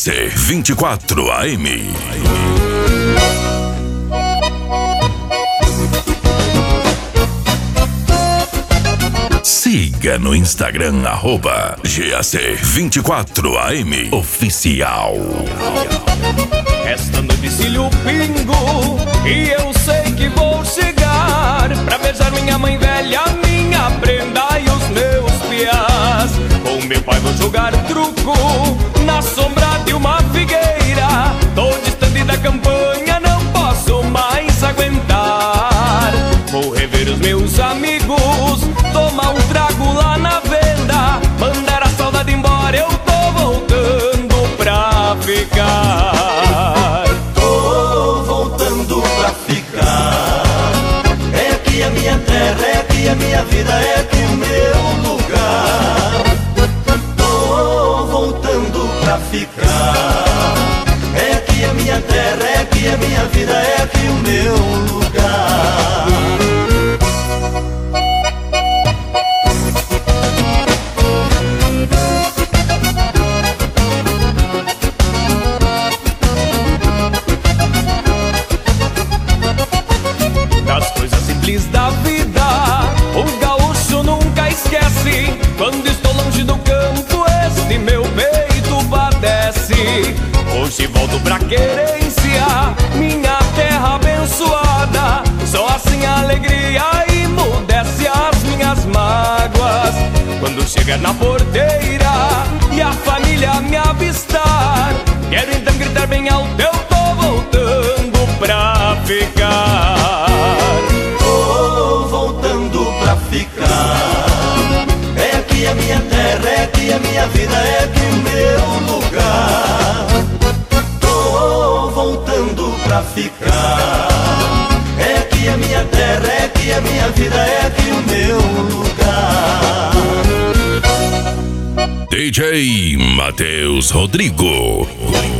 GAC 24 AM. Siga no Instagram, @GAC24AM Oficial. Esta noite cilho o pingo e eu sei que vou chegar pra beijar minha mãe velha, minha prenda e os meus piás. Com meu pai vou jogar truco na sombra de uma figueira. Tô distante da campanha, não posso mais aguentar. Vou rever os meus amigos, tomar um trago lá na venda, mandar a saudade embora, eu tô voltando pra ficar. Tô voltando pra ficar. É aqui a minha terra, é aqui a minha vida, é aqui o meu lugar. Tô voltando pra ficar. É aqui a minha terra, é aqui a minha vida, é aqui o meu lugar. Das coisas simples da vida, o gaúcho nunca esquece. Quando estou longe do campo, este meu peito padece. Hoje volto pra querência, minha terra abençoada. Só assim a alegria emudece as minhas mágoas. Quando chegar na porteira e a família me avistar, quero então gritar bem alto, eu tô voltando pra ficar. Tô voltando pra ficar. É aqui a minha terra, é aqui a minha vida, é aqui o meu lugar. Tô voltando pra ficar. É aqui a minha terra, é aqui a minha vida, é aqui o meu lugar. DJ Matheus Rodrigo.